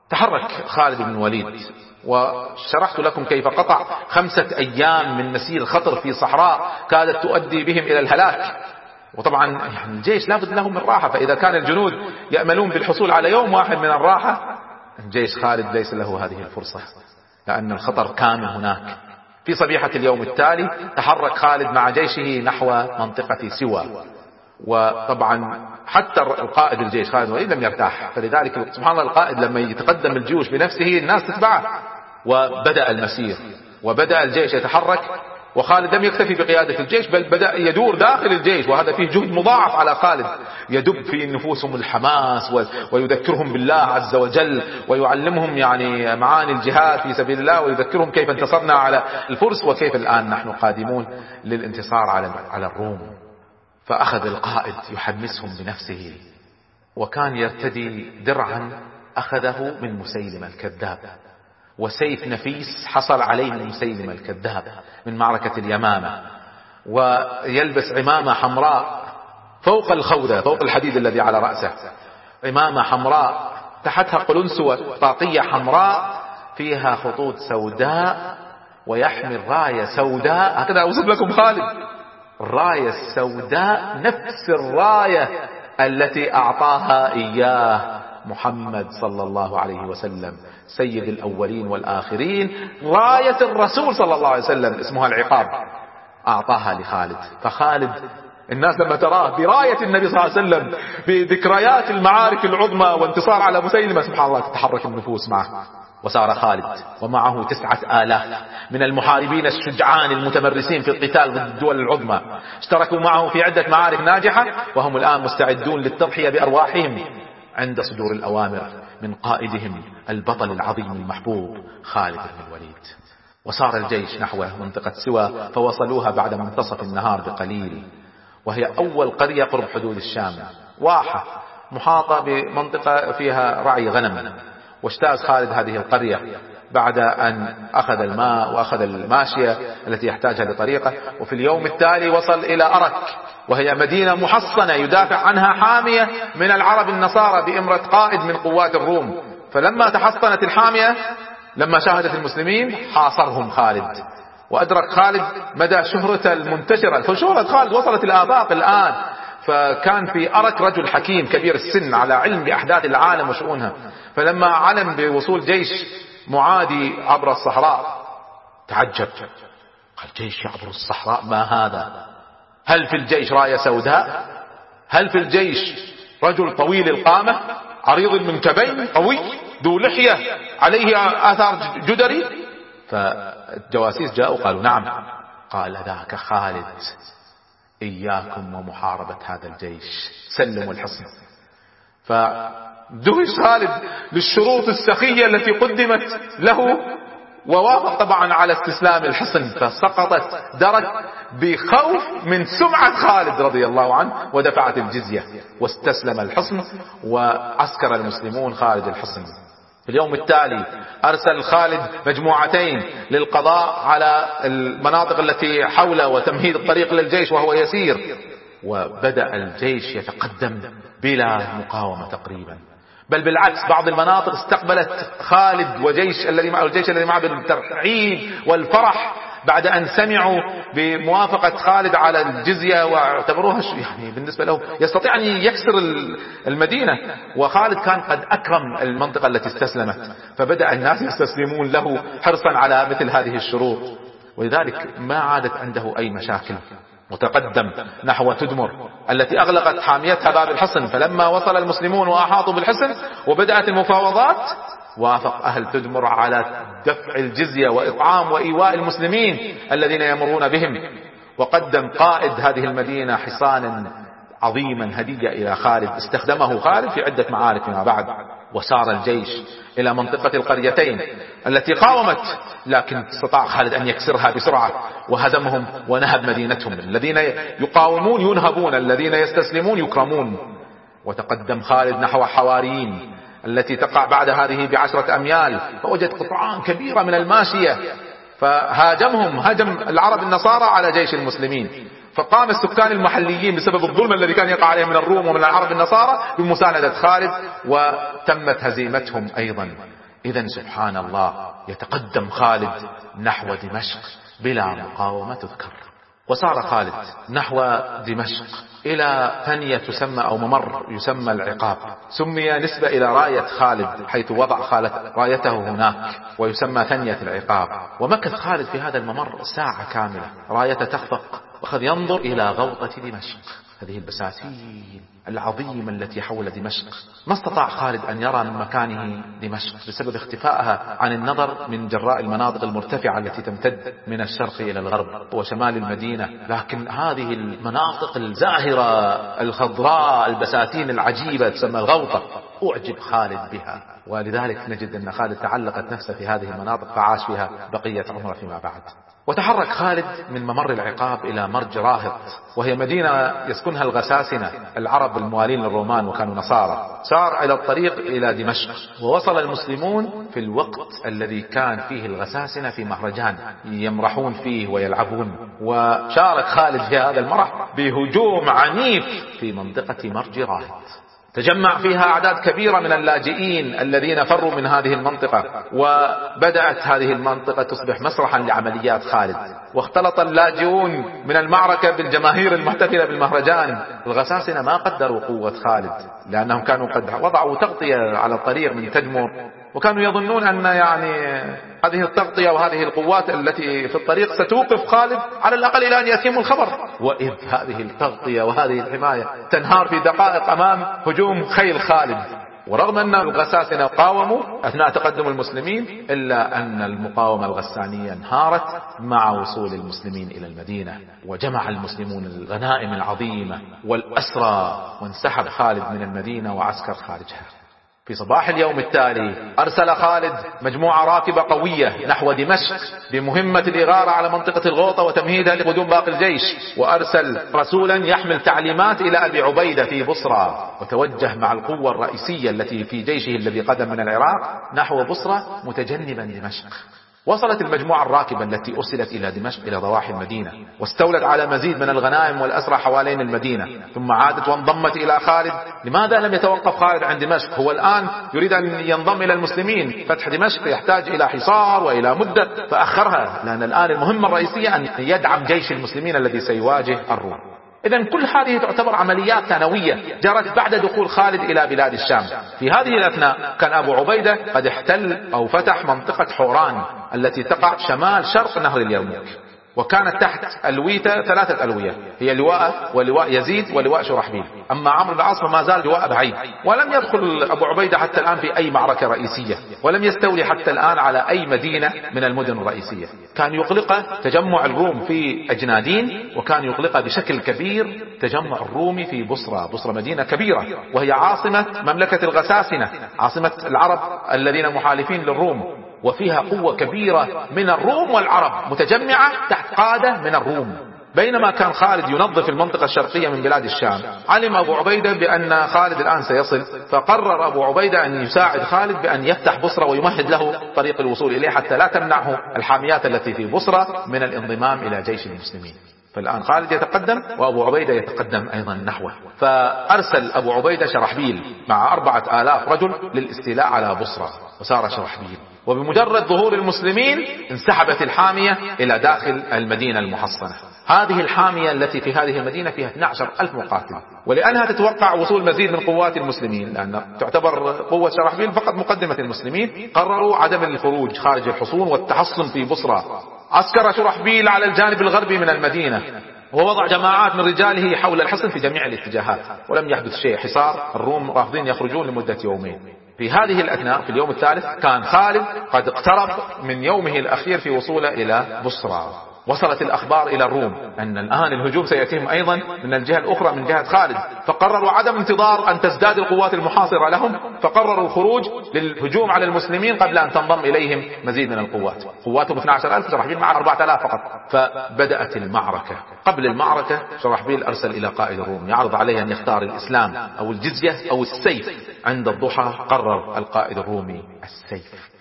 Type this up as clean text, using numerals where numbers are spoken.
تحرك خالد بن الوليد، وشرحت لكم كيف قطع 5 أيام من مسير خطر في صحراء كادت تؤدي بهم إلى الهلاك. وطبعا يعني الجيش لابد له من راحة، فإذا كان الجنود يأملون بالحصول على يوم واحد من الراحة، الجيش خالد ليس له هذه الفرصة، لأن الخطر كامن هناك. في صبيحة اليوم التالي تحرك خالد مع جيشه نحو منطقة سوى، وطبعا حتى القائد الجيش خالد بن الوليد لم يرتاح، فلذلك سبحان الله القائد لما يتقدم الجيوش بنفسه الناس تتبعه. وبدأ المسير وبدأ الجيش يتحرك، وخالد لم يكتفي بقيادة الجيش بل بدأ يدور داخل الجيش، وهذا فيه جهد مضاعف على خالد، يدب في نفوسهم الحماس ويذكرهم بالله عز وجل، ويعلمهم يعني معاني الجهاد في سبيل الله، ويذكرهم كيف انتصرنا على الفرس وكيف الآن نحن قادمون للانتصار على الروم. فأخذ القائد يحمسهم بنفسه، وكان يرتدي درعا أخذه من مسيلمة الكذاب، وسيف نفيس حصل عليه من مسيلمة الكذاب من معركة اليمامة، ويلبس عمامة حمراء فوق الخوذة، فوق الحديد الذي على رأسه، عمامة حمراء تحتها قلنسوة طاقية حمراء فيها خطوط سوداء، ويحمل راية سوداء. هكذا أوصف لكم خالد، الراية السوداء نفس الراية التي أعطاها إياه محمد صلى الله عليه وسلم سيد الأولين والآخرين، راية الرسول صلى الله عليه وسلم اسمها العقاب، أعطاها لخالد. فخالد الناس لما تراه براية النبي صلى الله عليه وسلم بذكريات المعارك العظمى وانتصار على مسيلمة، سبحان الله تتحرك النفوس معه. وسار خالد ومعه 9,000 من المحاربين الشجعان المتمرسين في القتال ضد الدول العظمى، اشتركوا معه في عدة معارك ناجحة، وهم الآن مستعدون للتضحية بأرواحهم عند صدور الأوامر من قائدهم البطل العظيم المحبوب خالد بن الوليد. وسار الجيش نحو منطقة سوى، فوصلوها بعد منتصف النهار بقليل، وهي أول قرية قرب حدود الشام، واحة محاطة بمنطقة فيها رعي غنم. واجتاز خالد هذه القرية بعد أن أخذ الماء وأخذ الماشية التي يحتاجها لطريقة. وفي اليوم التالي وصل إلى أرك، وهي مدينة محصنة يدافع عنها حامية من العرب النصارى بإمرة قائد من قوات الروم. فلما تحصنت الحامية، لما شاهدت المسلمين حاصرهم خالد، وأدرك خالد مدى شهرته المنتشرة، فشهرة خالد وصلت الآفاق الآن. فكان في أرك رجل حكيم كبير السن على علم بأحداث العالم وشؤونها، فلما علم بوصول جيش معادي عبر الصحراء تعجب، قال جيش يعبر الصحراء ما هذا؟ هل في الجيش راية سوداء؟ هل في الجيش رجل طويل القامة عريض المنكبين قوي ذو لحية عليه آثار جدري؟ فالجواسيس جاءوا قالوا نعم. قال ذاك خالد، إياكم ومحاربة هذا الجيش، سلموا الحصن. فدهش خالد للشروط السخية التي قدمت له، ووافق طبعا على استسلام الحصن، فسقطت درك بخوف من سمعة خالد رضي الله عنه، ودفعت الجزية واستسلم الحصن، وعسكر المسلمون خارج الحصن. في اليوم التالي أرسل خالد مجموعتين للقضاء على المناطق التي حوله وتمهيد الطريق للجيش وهو يسير. وبدأ الجيش يتقدم بلا مقاومة تقريبا، بل بالعكس بعض المناطق استقبلت خالد وجيش الذي معه الجيش الذي معه بالترحيب والفرح بعد أن سمعوا بموافقة خالد على الجزية، واعتبروها يعني بالنسبة له يستطيع أن يكسر المدينة. وخالد كان قد أكرم المنطقة التي استسلمت، فبدأ الناس يستسلمون له حرصا على مثل هذه الشروط، ولذلك ما عادت عنده أي مشاكل. وتقدم نحو تدمر التي أغلقت حاميتها باب الحصن. فلما وصل المسلمون وأحاطوا بالحصن وبدأت المفاوضات، وافق أهل تدمر على دفع الجزية وإطعام وإيواء المسلمين الذين يمرون بهم. وقدم قائد هذه المدينة حصانا عظيما هدية إلى خالد، استخدمه خالد في عدة معارك فيما بعد. وسار الجيش إلى منطقة القريتين التي قاومت، لكن استطاع خالد أن يكسرها بسرعة وهزمهم ونهب مدينتهم. الذين يقاومون ينهبون، الذين يستسلمون يكرمون. وتقدم خالد نحو حواريين التي تقع بعد هذه ب10 أميال، فوجد قطعان كبيرة من الماشية، فهاجمهم، هاجم العرب النصارى على جيش المسلمين. فقام السكان المحليين بسبب الظلم الذي كان يقع عليهم من الروم ومن العرب النصارى بمساندة خالد، وتمت هزيمتهم أيضا. إذن سبحان الله يتقدم خالد نحو دمشق بلا مقاومة تذكر. وسار خالد نحو دمشق إلى ثنية تسمى أو ممر يسمى العقاب، سمي نسبة إلى راية خالد حيث وضع خالد رايته هناك، ويسمى ثنية العقاب. ومكث خالد في هذا الممر ساعة كاملة، رايته تخفق، وأخذ ينظر إلى غوطة دمشق، هذه البساتين العظيمة التي حول دمشق. ما استطاع خالد أن يرى من مكانه دمشق بسبب اختفائها عن النظر من جراء المناطق المرتفعة التي تمتد من الشرق إلى الغرب وشمال المدينة. لكن هذه المناطق الزاهرة الخضراء البساتين العجيبة تسمى الغوطة أعجب خالد بها، ولذلك نجد أن خالد تعلقت نفسه في هذه المناطق فعاش فيها بقية عمره فيما بعد. وتحرك خالد من ممر العقاب إلى مرج راهط، وهي مدينة يسكنها الغساسنة العرب الموالين للرومان وكانوا نصارى. سار إلى الطريق إلى دمشق، ووصل المسلمون في الوقت الذي كان فيه الغساسنة في مهرجان يمرحون فيه ويلعبون. وشارك خالد في هذا المرح بهجوم عنيف في منطقة مرج راهط، تجمع فيها أعداد كبيرة من اللاجئين الذين فروا من هذه المنطقة، وبدأت هذه المنطقة تصبح مسرحا لعمليات خالد. واختلط اللاجئون من المعركة بالجماهير المحتفلة بالمهرجان. الغساسنة ما قدروا قوة خالد لأنهم كانوا قد وضعوا تغطية على الطريق من تدمر، وكانوا يظنون أن هذه التغطية وهذه القوات التي في الطريق ستوقف خالد على الأقل إلى أن يأتيهم الخبر. وإذ هذه التغطية وهذه الحماية تنهار في دقائق أمام هجوم خيل خالد. ورغم أن الغساسنة قاوموا أثناء تقدم المسلمين، إلا أن المقاومة الغسانية انهارت مع وصول المسلمين إلى المدينة، وجمع المسلمون الغنائم العظيمة والأسرى، وانسحب خالد من المدينة وعسكر خارجها. في صباح اليوم التالي أرسل خالد مجموعة راكبة قوية نحو دمشق بمهمة الإغارة على منطقة الغوطة وتمهيدها لقدوم باقي الجيش، وأرسل رسولا يحمل تعليمات إلى أبي عبيدة في بصرة، وتوجه مع القوة الرئيسية التي في جيشه الذي قدم من العراق نحو بصرة متجنبا دمشق. وصلت المجموعة الراكبة التي أرسلت إلى دمشق إلى ضواحي المدينة، واستولت على مزيد من الغنائم والأسرى حوالين المدينة، ثم عادت وانضمت إلى خالد. لماذا لم يتوقف خالد عن دمشق؟ هو الآن يريد أن ينضم إلى المسلمين. فتح دمشق يحتاج إلى حصار وإلى مدة، فأخرها، لأن الآن المهمة الرئيسية أن يدعم جيش المسلمين الذي سيواجه الروم. إذن كل هذه تعتبر عمليات ثانوية جرت بعد دخول خالد إلى بلاد الشام. في هذه الأثناء كان أبو عبيدة قد احتل أو فتح منطقة حوران التي تقع شمال شرق نهر اليرموك، وكانت تحت ألويته 3 ألوية، هي لواء ولواء يزيد ولواء شرحبيل. أما عمرو بن العاص فما زال لواء بعيد، ولم يدخل أبو عبيدة حتى الآن في أي معركة رئيسية، ولم يستولي حتى الآن على أي مدينة من المدن الرئيسية. كان يقلق تجمع الروم في أجنادين، وكان يقلق بشكل كبير تجمع الرومي في بصرة. بصرة مدينة كبيرة وهي عاصمة مملكة الغساسنة، عاصمة العرب الذين محالفين للروم، وفيها قوة كبيرة من الروم والعرب متجمعة تحت قادة من الروم. بينما كان خالد ينظف المنطقة الشرقية من بلاد الشام، علم أبو عبيدة بأن خالد الآن سيصل، فقرر أبو عبيدة أن يساعد خالد بأن يفتح بصرة ويمهد له طريق الوصول إليه حتى لا تمنعه الحاميات التي في بصرة من الانضمام إلى جيش المسلمين. فالآن خالد يتقدم وأبو عبيدة يتقدم أيضا نحوه. فأرسل أبو عبيدة شرحبيل مع 4000 رجل للاستيلاء على بصرة، وسار شرحبيل، وبمجرد ظهور المسلمين انسحبت الحامية إلى داخل المدينة المحصنة. هذه الحامية التي في هذه المدينة فيها 12,000 مقاتل، ولأنها تتوقع وصول مزيد من قوات المسلمين، لأن تعتبر قوة شرحبيل فقط مقدمة المسلمين، قرروا عدم الخروج خارج الحصون والتحصن في بصرة. عسكر شرحبيل على الجانب الغربي من المدينة، ووضع جماعات من رجاله حول الحصن في جميع الاتجاهات، ولم يحدث شيء. حصار الروم رافضين يخرجون لمدة يومين. في هذه الأثناء في اليوم الثالث كان خالد قد اقترب من يومه الأخير في وصوله إلى بصرة. وصلت الأخبار إلى الروم أن الآن الهجوم سيأتيهم أيضا من الجهة الأخرى من جهة خالد، فقرروا عدم انتظار أن تزداد القوات المحاصرة لهم، فقرروا الخروج للهجوم على المسلمين قبل أن تنضم إليهم مزيد من القوات. قواتهم 12,000، شرحبيل مع 4000 فقط. فبدأت المعركة. قبل المعركة شرحبيل أرسل إلى قائد الروم يعرض عليه أن يختار الإسلام أو الجزية أو السيف. عند الضحى قرر القائد الرومي السيف.